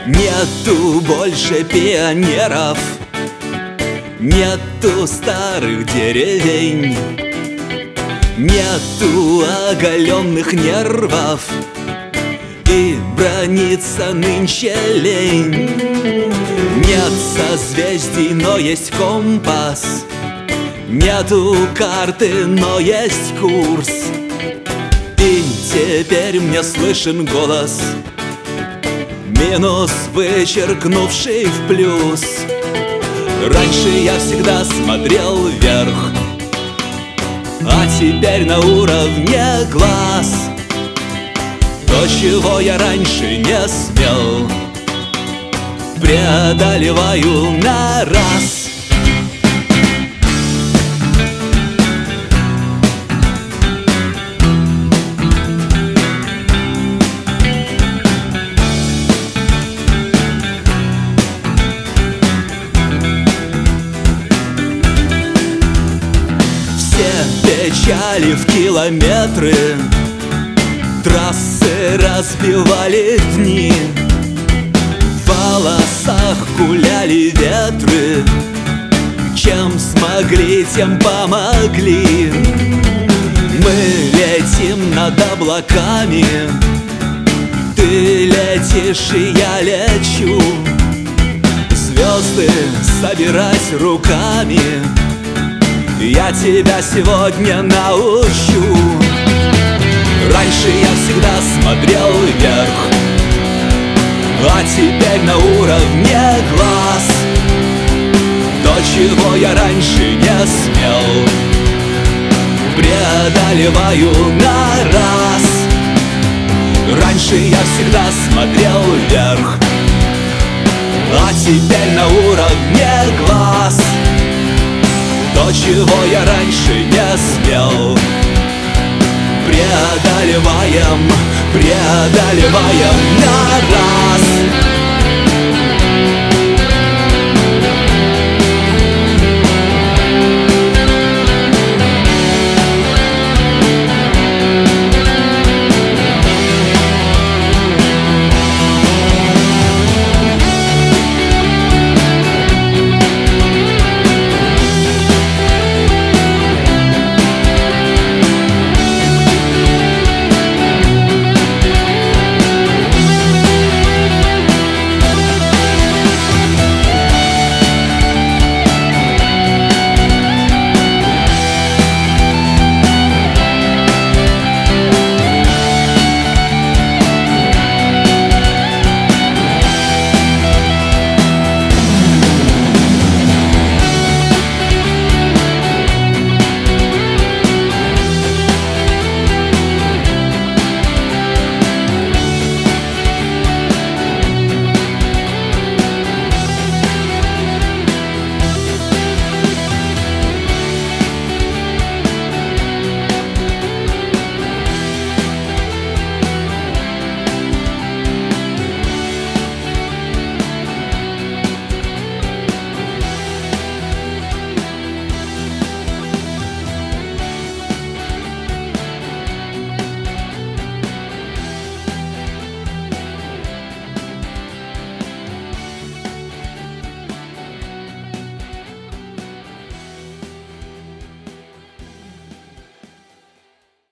Нету больше пионеров, нету старых деревень, нету оголенных нервов, и бранится нынче лень. Нет созвездий, но есть компас, нету карты, но есть курс. И теперь мне слышен голос, минус вычеркнувший в плюс. Раньше я всегда смотрел вверх, а теперь на уровне глаз. То, чего я раньше не смел, преодолеваю на раз. Печали в километры, трассы разбивали дни, в волосах гуляли ветры, чем смогли, тем помогли. Мы летим над облаками, ты летишь и я лечу, звезды собирать руками я тебя сегодня научу. Раньше я всегда смотрел вверх, а теперь на уровне глаз. То, чего я раньше не смел, преодолеваю на раз. Раньше я всегда смотрел вверх, а теперь на уровне глаз. То, чего я раньше не смел, преодолеваем на раз.